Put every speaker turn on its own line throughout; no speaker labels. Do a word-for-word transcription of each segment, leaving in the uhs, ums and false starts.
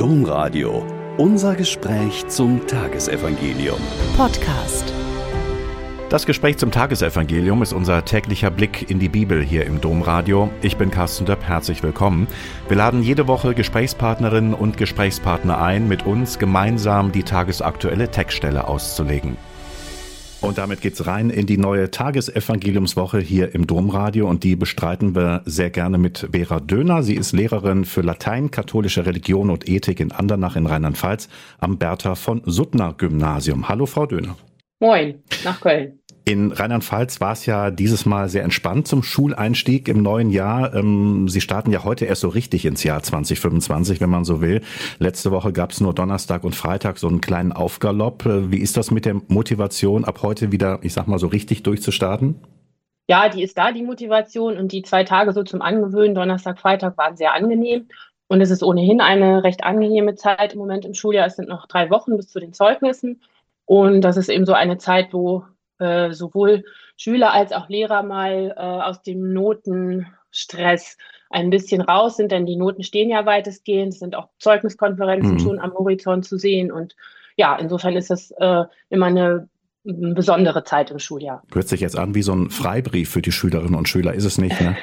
Domradio. Unser Gespräch zum Tagesevangelium.
Podcast.
Das Gespräch zum Tagesevangelium ist unser täglicher Blick in die Bibel hier im Domradio. Ich bin Carsten Döpp, herzlich willkommen. Wir laden jede Woche Gesprächspartnerinnen und Gesprächspartner ein, mit uns gemeinsam die tagesaktuelle Textstelle auszulegen. Und damit geht's rein in die neue Tagesevangeliumswoche hier im Domradio und die bestreiten wir sehr gerne mit Vera Döhner. Sie ist Lehrerin für Latein, katholische Religion und Ethik in Andernach in Rheinland-Pfalz am Bertha von Suttner Gymnasium. Hallo Frau Döhner.
Moin, nach Köln.
In Rheinland-Pfalz war es ja dieses Mal sehr entspannt zum Schuleinstieg im neuen Jahr. Sie starten ja heute erst so richtig ins Jahr zwanzig fünfundzwanzig, wenn man so will. Letzte Woche gab es nur Donnerstag und Freitag so einen kleinen Aufgalopp. Wie ist das mit der Motivation, ab heute wieder, ich sag mal, so richtig durchzustarten?
Ja, die ist da, die Motivation. Und die zwei Tage so zum Angewöhnen, Donnerstag, Freitag, waren sehr angenehm. Und es ist ohnehin eine recht angenehme Zeit im Moment im Schuljahr. Es sind noch drei Wochen bis zu den Zeugnissen. Und das ist eben so eine Zeit, wo äh, sowohl Schüler als auch Lehrer mal äh, aus dem Notenstress ein bisschen raus sind, denn die Noten stehen ja weitestgehend. Es sind auch Zeugniskonferenzen mhm. schon am Horizont zu sehen. Und ja, insofern ist das äh, immer eine besondere Zeit im Schuljahr.
Hört sich jetzt an wie so ein Freibrief für die Schülerinnen und Schüler, ist es nicht, ne?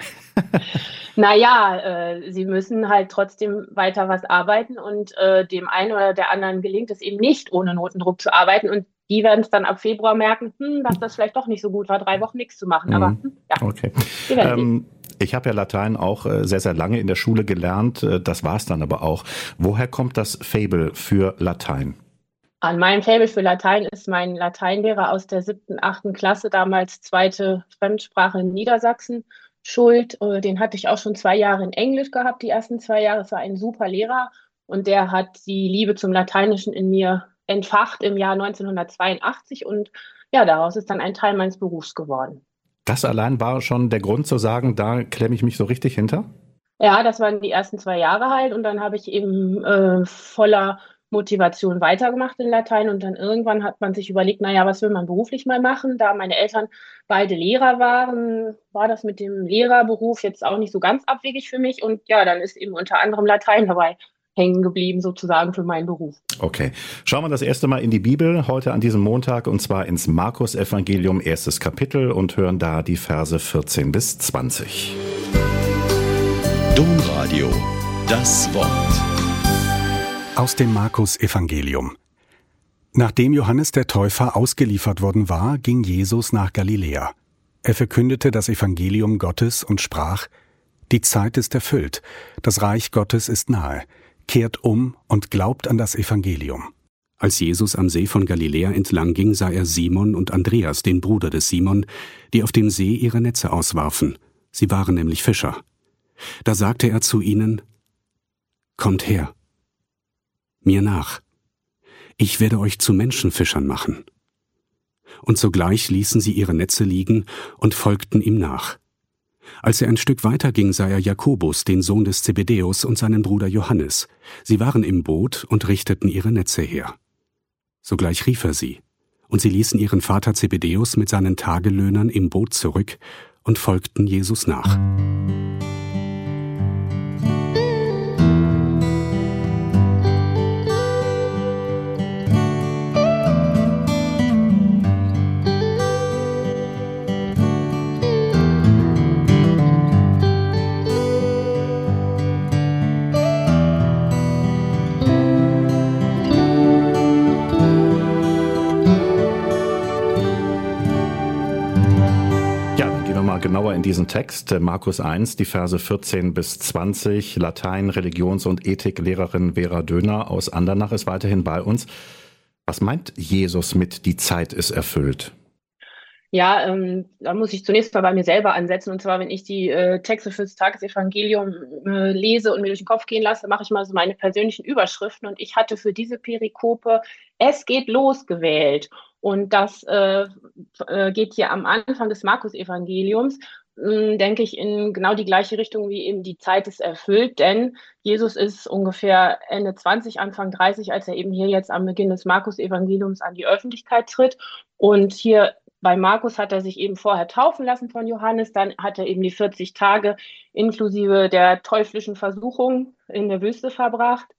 Naja, äh, sie müssen halt trotzdem weiter was arbeiten und äh, dem einen oder der anderen gelingt es eben nicht, ohne Notendruck zu arbeiten und die werden es dann ab Februar merken, hm, dass das vielleicht doch nicht so gut war, drei Wochen nichts zu machen, aber hm, ja.
Okay. Ähm, ich habe ja Latein auch äh, sehr, sehr lange in der Schule gelernt, äh, das war es dann aber auch. Woher kommt das Faible für Latein?
An meinem Faible für Latein ist mein Lateinlehrer aus der siebten, achten Klasse, damals zweite Fremdsprache in Niedersachsen, schuld. Den hatte ich auch schon zwei Jahre in Englisch gehabt, die ersten zwei Jahre. Es war ein super Lehrer und der hat die Liebe zum Lateinischen in mir entfacht im Jahr neunzehnhundertzweiundachtzig und ja, daraus ist dann ein Teil meines Berufs geworden.
Das allein war schon der Grund zu sagen, da klemme ich mich so richtig hinter?
Ja, das waren die ersten zwei Jahre halt und dann habe ich eben äh, voller Motivation weitergemacht in Latein und dann irgendwann hat man sich überlegt, naja, was will man beruflich mal machen? Da meine Eltern beide Lehrer waren, war das mit dem Lehrerberuf jetzt auch nicht so ganz abwegig für mich und ja, dann ist eben unter anderem Latein dabei hängen geblieben sozusagen für meinen Beruf.
Okay, schauen wir das erste Mal in die Bibel heute an diesem Montag und zwar ins Markus-Evangelium, erstes Kapitel und hören da die Verse vierzehn bis zwanzig.
Domradio, das Wort.
Aus dem Markus-Evangelium. Nachdem Johannes der Täufer ausgeliefert worden war, ging Jesus nach Galiläa. Er verkündete das Evangelium Gottes und sprach: Die Zeit ist erfüllt, das Reich Gottes ist nahe. Kehrt um und glaubt an das Evangelium.
Als Jesus am See von Galiläa entlang ging, sah er Simon und Andreas, den Bruder des Simon, die auf dem See ihre Netze auswarfen. Sie waren nämlich Fischer. Da sagte er zu ihnen: Kommt her, mir nach. Ich werde euch zu Menschenfischern machen. Und sogleich ließen sie ihre Netze liegen und folgten ihm nach. Als er ein Stück weiter ging, sah er Jakobus, den Sohn des Zebedäus, und seinen Bruder Johannes. Sie waren im Boot und richteten ihre Netze her. Sogleich rief er sie, und sie ließen ihren Vater Zebedäus mit seinen Tagelöhnern im Boot zurück und folgten Jesus nach.
Genauer in diesen Text, Markus eins, die Verse vierzehn bis zwanzig, Latein, Religions- und Ethiklehrerin Vera Döhner aus Andernach ist weiterhin bei uns. Was meint Jesus mit "Die Zeit ist erfüllt"?
Ja, ähm, da muss ich zunächst mal bei mir selber ansetzen. Und zwar, wenn ich die äh, Texte fürs Tagesevangelium äh, lese und mir durch den Kopf gehen lasse, mache ich mal so meine persönlichen Überschriften. Und ich hatte für diese Perikope "Es geht los" gewählt. Und das äh, äh, geht hier am Anfang des Markus-Evangeliums, äh, denke ich, in genau die gleiche Richtung wie eben "Die Zeit ist erfüllt", denn Jesus ist ungefähr Ende zwanzig, Anfang dreißig, als er eben hier jetzt am Beginn des Markus-Evangeliums an die Öffentlichkeit tritt. Und hier bei Markus hat er sich eben vorher taufen lassen von Johannes, dann hat er eben die vierzig Tage inklusive der teuflischen Versuchung in der Wüste verbracht.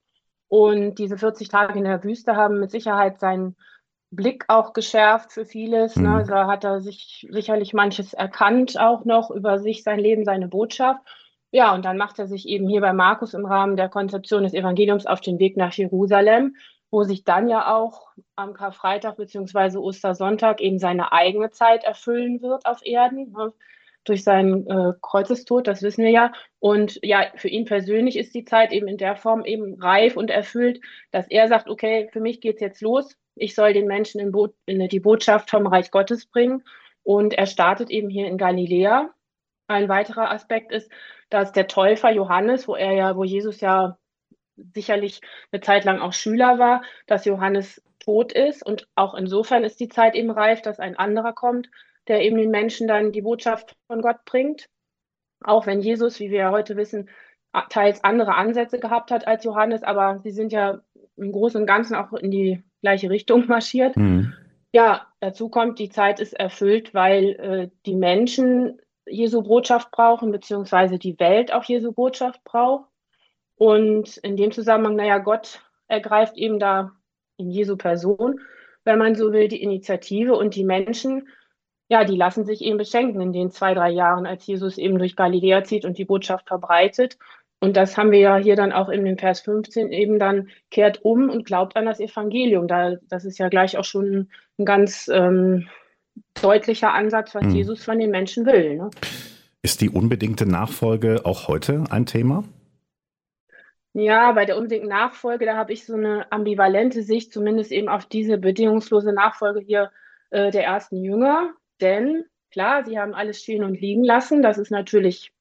Und diese vierzig Tage in der Wüste haben mit Sicherheit seinen Blick auch geschärft für vieles. Mhm. Ne? Da hat er sich sicherlich manches erkannt auch noch über sich, sein Leben, seine Botschaft. Ja, und dann macht er sich eben hier bei Markus im Rahmen der Konzeption des Evangeliums auf den Weg nach Jerusalem, wo sich dann ja auch am Karfreitag bzw. Ostersonntag eben seine eigene Zeit erfüllen wird auf Erden, ne? Durch seinen äh, Kreuzestod, das wissen wir ja. Und ja, für ihn persönlich ist die Zeit eben in der Form eben reif und erfüllt, dass er sagt, okay, für mich geht's jetzt los. Ich soll den Menschen in Bo- in die Botschaft vom Reich Gottes bringen. Und er startet eben hier in Galiläa. Ein weiterer Aspekt ist, dass der Täufer Johannes, wo er ja, wo Jesus ja sicherlich eine Zeit lang auch Schüler war, dass Johannes tot ist. Und auch insofern ist die Zeit eben reif, dass ein anderer kommt, der eben den Menschen dann die Botschaft von Gott bringt. Auch wenn Jesus, wie wir ja heute wissen, teils andere Ansätze gehabt hat als Johannes, aber sie sind ja im Großen und Ganzen auch in die gleiche Richtung marschiert. Mhm. Ja, dazu kommt, die Zeit ist erfüllt, weil äh, die Menschen Jesu Botschaft brauchen, beziehungsweise die Welt auch Jesu Botschaft braucht. Und in dem Zusammenhang, naja, Gott ergreift eben da in Jesu Person, wenn man so will, die Initiative, und die Menschen, ja, die lassen sich eben beschenken in den zwei, drei Jahren, als Jesus eben durch Galiläa zieht und die Botschaft verbreitet. Und das haben wir ja hier dann auch in dem Vers fünfzehn eben dann, kehrt um und glaubt an das Evangelium. Da, das ist ja gleich auch schon ein ganz ähm, deutlicher Ansatz, was hm. Jesus von den Menschen will. Ne?
Ist die unbedingte Nachfolge auch heute ein Thema?
Ja, bei der unbedingten Nachfolge, da habe ich so eine ambivalente Sicht, zumindest eben auf diese bedingungslose Nachfolge hier äh, der ersten Jünger. Denn klar, sie haben alles stehen und liegen lassen. Das ist natürlich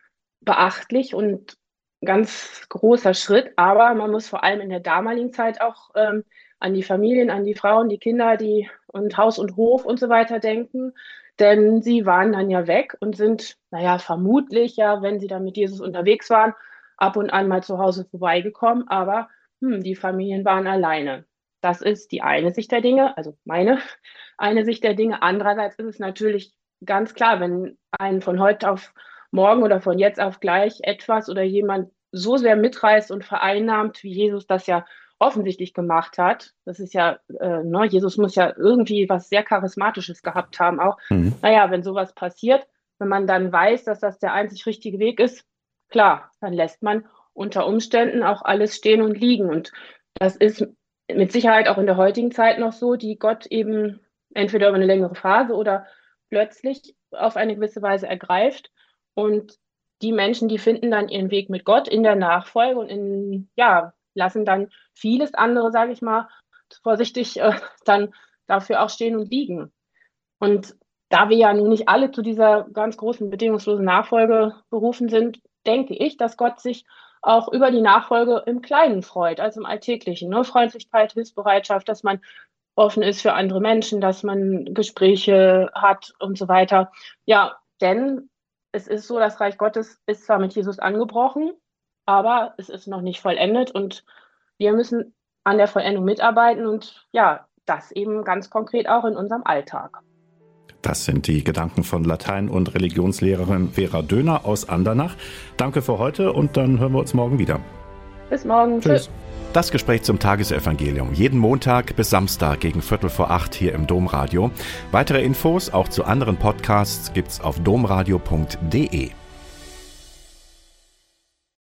beachtlich und ganz großer Schritt. Aber man muss vor allem in der damaligen Zeit auch ähm, an die Familien, an die Frauen, die Kinder, die und Haus und Hof und so weiter denken. Denn sie waren dann ja weg und sind, naja, vermutlich ja, wenn sie dann mit Jesus unterwegs waren, ab und an mal zu Hause vorbeigekommen. Aber hm, die Familien waren alleine. Das ist die eine Sicht der Dinge, also meine eine Sicht der Dinge. Andererseits ist es natürlich ganz klar, wenn einen von heute auf morgen oder von jetzt auf gleich etwas oder jemand so sehr mitreißt und vereinnahmt, wie Jesus das ja offensichtlich gemacht hat. Das ist ja, äh, ne, Jesus muss ja irgendwie was sehr Charismatisches gehabt haben auch. Mhm. Naja, wenn sowas passiert, wenn man dann weiß, dass das der einzig richtige Weg ist, klar, dann lässt man unter Umständen auch alles stehen und liegen. Und das ist mit Sicherheit auch in der heutigen Zeit noch so, die Gott eben entweder über eine längere Phase oder plötzlich auf eine gewisse Weise ergreift. Und die Menschen, die finden dann ihren Weg mit Gott in der Nachfolge und in, ja, lassen dann vieles andere, sage ich mal, vorsichtig, äh, dann dafür auch stehen und liegen. Und da wir ja nun nicht alle zu dieser ganz großen bedingungslosen Nachfolge berufen sind, denke ich, dass Gott sich auch über die Nachfolge im Kleinen freut, also im Alltäglichen. Ne? Freundlichkeit, Hilfsbereitschaft, dass man offen ist für andere Menschen, dass man Gespräche hat und so weiter. Ja, denn es ist so, das Reich Gottes ist zwar mit Jesus angebrochen, aber es ist noch nicht vollendet und wir müssen an der Vollendung mitarbeiten und ja, das eben ganz konkret auch in unserem Alltag.
Das sind die Gedanken von Latein- und Religionslehrerin Vera Döhner aus Andernach. Danke für heute und dann hören wir uns morgen wieder.
Bis morgen.
Tschüss. Das Gespräch zum Tagesevangelium. Jeden Montag bis Samstag gegen Viertel vor acht hier im Domradio. Weitere Infos auch zu anderen Podcasts gibt's auf domradio punkt de.